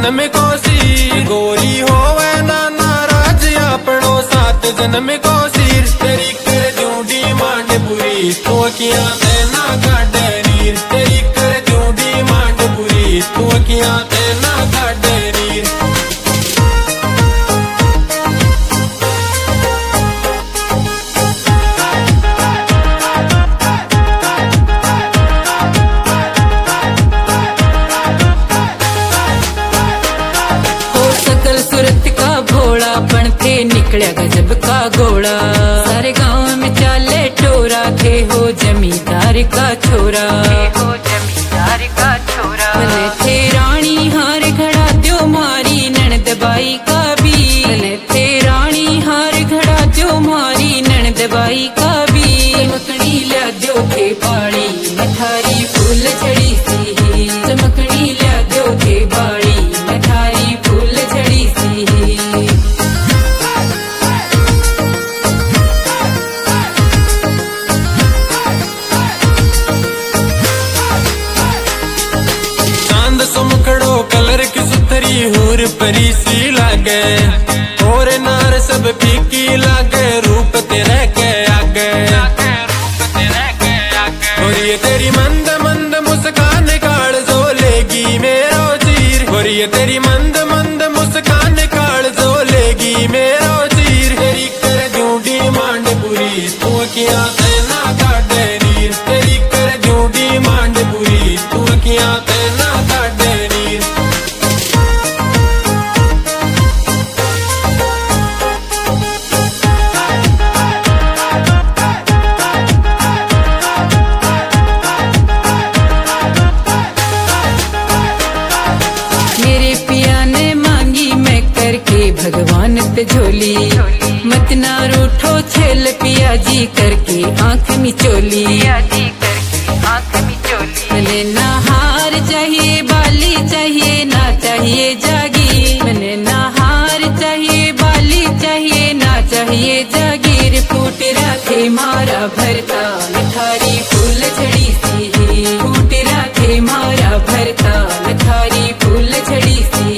जन्म को सिर, गोरी होवे ना नाराज अपनो 7 जन्म को सिर। तेरी कर दूं डिमांड पूरी, तू अखियां ते ना काटे नीर। तेरी कर दूं डिमांड पूरी, तू अखियां ते ना काटे नीर। भोलापन थे निकला गजब का घोड़ा, सारे गांव में चाले टोरा थे हो जमींदार का छोरा। भले थे रानी हार घड़ा दो मारी ननद बाई का भी, भले थे रानी हार घड़ा दो मारी ननद बाई का भी। चमकनी ला दो थे बाड़ी मथारी फूल झड़ी सी, चमकनी ला दो थे बाड़ी मथारी फूल झड़ी सी। सुमकड़ो कलर की सुथरी हूर परी सी लागे, और नार सब फीकी लागे रूप तेरे के आगे। और ये तेरी मंद मंद मुस्कान काल जो लेगी मेरो चीर, और ये तेरी मंद मंद मुस्कान काल जो लेगी मेरो चीर। तेरी कर दूं डिमांड पूरी, तू अखियां ते ना काटे नीर। तेरी कर दूं डिमांड पूरी, तू अखियां ते ना काटे नीर। मेरे पिया ने मांगी मैं करके भगवान पे झोली, मत ना रूठो छेल पिया जी करके आंख मिचोली। मैंने ना हार चाहिए बाली चाहिए ना चाहिए जागीर, मैंने ना हार चाहिए बाली चाहिए ना चाहिए जागीर। फूट राखे मारा भरता मथारी फूल झड़ी सी, फूट राखे मारा भरता मथारी फूल झड़ी सी।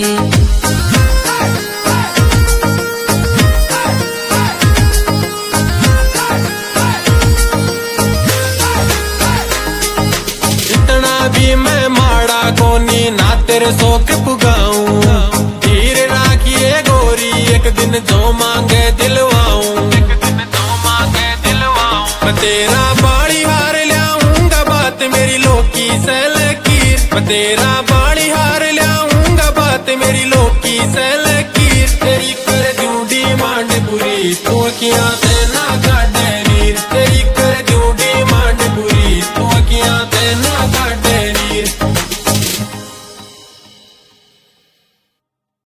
भी मैं माड़ा कोनी ना तेरे शौक पुगाऊं, धीर राखिए गोरी एक दिन जो मांगे दिलवाऊं। मैं तेरा बाड़ी हार लाऊंगा बात मेरी लोकी से लकीर, मैं तेरा बाड़ी हार लाऊंगा बात मेरी लोकी से लकीर। तेरी कर दूं डिमांड पूरी, तू अखियां